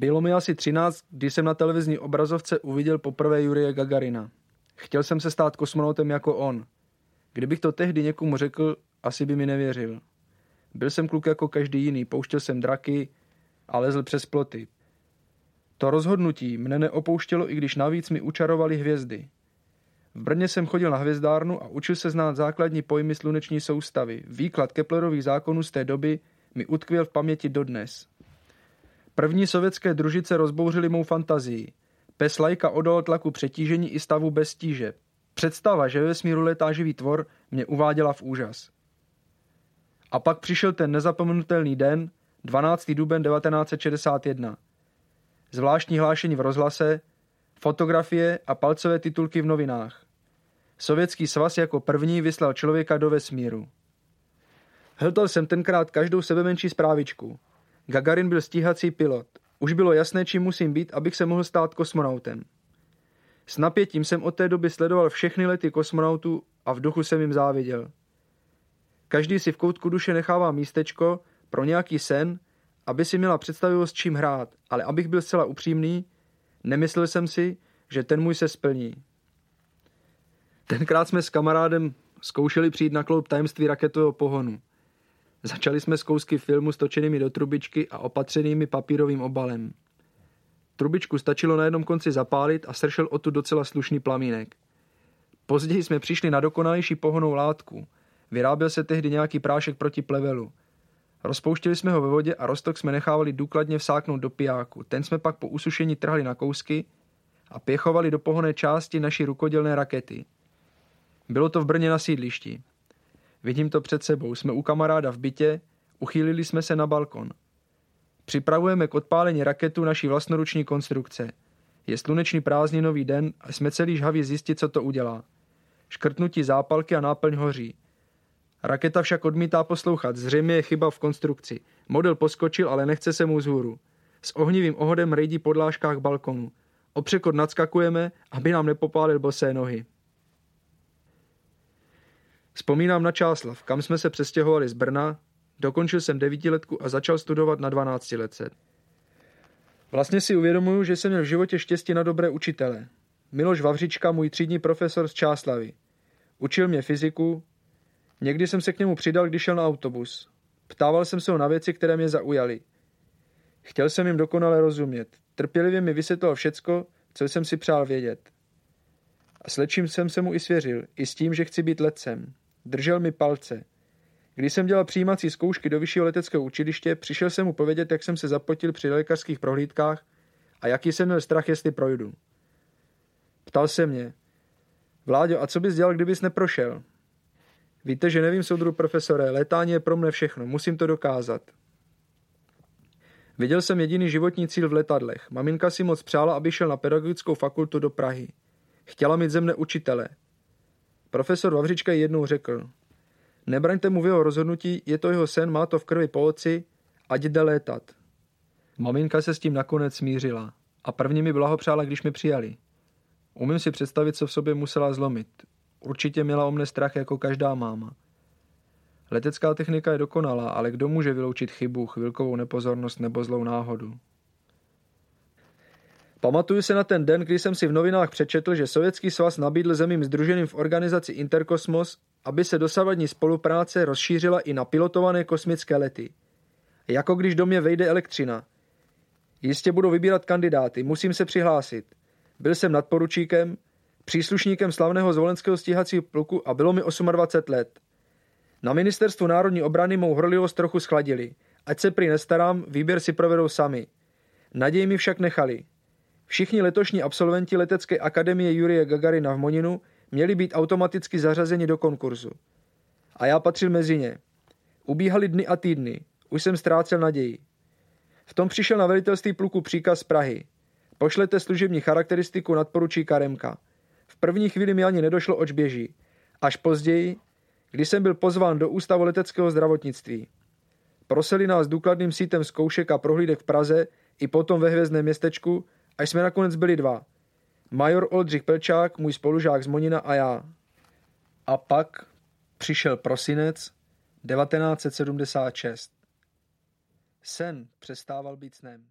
Bylo mi asi 13, když jsem na televizní obrazovce uviděl poprvé Jurije Gagarina. Chtěl jsem se stát kosmonautem jako on. Kdybych to tehdy někomu řekl, asi by mi nevěřil. Byl jsem kluk jako každý jiný, pouštěl jsem draky a lezl přes ploty. To rozhodnutí mne neopouštělo, i když navíc mi učarovali hvězdy. V Brně jsem chodil na hvězdárnu a učil se znát základní pojmy sluneční soustavy. Výklad Keplerových zákonů z té doby mi utkvěl v paměti dodnes. První sovětské družice rozbouřily mou fantazii. Pes Lajka odolal tlaku přetížení i stavu bez tíže. Představa, že ve vesmíru létá živý tvor, mě uváděla v úžas. A pak přišel ten nezapomenutelný den, 12. duben 1961. Zvláštní hlášení v rozhlase, fotografie a palcové titulky v novinách. Sovětský svaz jako první vyslal člověka do vesmíru. Hltal jsem tenkrát každou sebemenší zprávičku. Gagarin byl stíhací pilot. Už bylo jasné, čím musím být, abych se mohl stát kosmonautem. S napětím jsem od té doby sledoval všechny lety kosmonautů a v duchu jsem jim záviděl. Každý si v koutku duše nechává místečko pro nějaký sen, aby si měla představivost, s čím hrát, ale abych byl zcela upřímný, nemyslel jsem si, že ten můj se splní. Tenkrát jsme s kamarádem zkoušeli přijít na kloub tajemství raketového pohonu. Začali jsme s kousky filmu stočenými do trubičky a opatřenými papírovým obalem. Trubičku stačilo na jednom konci zapálit a sršel odtud docela slušný plamínek. Později jsme přišli na dokonalejší pohonnou látku. Vyráběl se tehdy nějaký prášek proti plevelu. Rozpouštěli jsme ho ve vodě a roztok jsme nechávali důkladně vsáknout do pijáku. Ten jsme pak po usušení trhali na kousky a pěchovali do pohonné části naší rukodělné rakety. Bylo to v Brně na sídlišti. Vidím to před sebou. Jsme u kamaráda v bytě, uchýlili jsme se na balkon. Připravujeme k odpálení raketu naší vlastnoruční konstrukce. Je slunečný prázdninový den a jsme celý žhaví zjistit, co to udělá. Škrtnutí zápalky a náplň hoří. Raketa však odmítá poslouchat, zřejmě je chyba v konstrukci. Model poskočil, ale nechce se mu vzhůru. S ohnivým ohodem rejdí po dlážkách balkonu. O překot nadskakujeme, aby nám nepopálil bosé nohy. Vzpomínám na Čáslav, kam jsme se přestěhovali z Brna, dokončil jsem 9letku a začal studovat na 12letce. Vlastně si uvědomuji, že jsem měl v životě štěstí na dobré učitele. Miloš Vavřička, můj třídní profesor z Čáslavy. Učil mě fyziku, někdy jsem se k němu přidal, když šel na autobus. Ptával jsem se ho na věci, které mě zaujaly. Chtěl jsem jim dokonale rozumět. Trpělivě mi vysvětloval všecko, co jsem si přál vědět. A s lečím jsem se mu i svěřil, i s tím, že chci být letcem. Držel mi palce. Když jsem dělal přijímací zkoušky do vyššího leteckého učiliště, přišel jsem mu povědět, jak jsem se zapotil při lékařských prohlídkách a jaký jsem měl strach, jestli projdu. Ptal se mě: Vláďo, a co bys dělal, kdybys neprošel? Víte, že nevím, soudru profesore, létání je pro mne všechno, musím to dokázat. Viděl jsem jediný životní cíl v letadlech. Maminka si moc přála, aby šel na pedagogickou fakultu do Prahy. Chtěla mít ze mne učitele. Profesor Vavřička jednou řekl: Nebraňte mu v jeho rozhodnutí, je to jeho sen, má to v krvi po otci, ať jde létat. Maminka se s tím nakonec smířila a první mi blahopřála, když mi přijali. Umím si představit, co v sobě musela zlomit. Určitě měla o mne strach jako každá máma. Letecká technika je dokonalá, ale kdo může vyloučit chybu, chvilkovou nepozornost nebo zlou náhodu? Pamatuju se na ten den, kdy jsem si v novinách přečetl, že Sovětský svaz nabídl zemím sdruženým v organizaci Interkosmos, aby se dosavadní spolupráce rozšířila i na pilotované kosmické lety. Jako když do mě vejde elektřina. Jistě budu vybírat kandidáty, musím se přihlásit. Byl jsem nadporučíkem, příslušníkem slavného zvolenského stíhacího pluku a bylo mi 28 let. Na ministerstvu národní obrany mou horlivost trochu schladili. Ať se prý nestarám, výběr si provedou sami. Naději mi však nechali. Všichni letošní absolventi letecké akademie Jurije Gagarina v Moninu měli být automaticky zařazeni do konkurzu. A já patřil mezi ně. Ubíhaly dny a týdny. Už jsem ztrácel naději. V tom přišel na velitelství pluku příkaz z Prahy. Pošlete služební charakteristiku nadporučíka Remka. V první chvíli mi ani nedošlo, oč běží. Až později, když jsem byl pozván do Ústavu leteckého zdravotnictví. Prosili nás důkladným sítem zkoušek a prohlídek v Praze i potom ve hvězdném městečku, až jsme nakonec byli dva. Major Oldřich Pelčák, můj spolužák z Monina a já. A pak přišel prosinec 1976. Sen přestával být snem.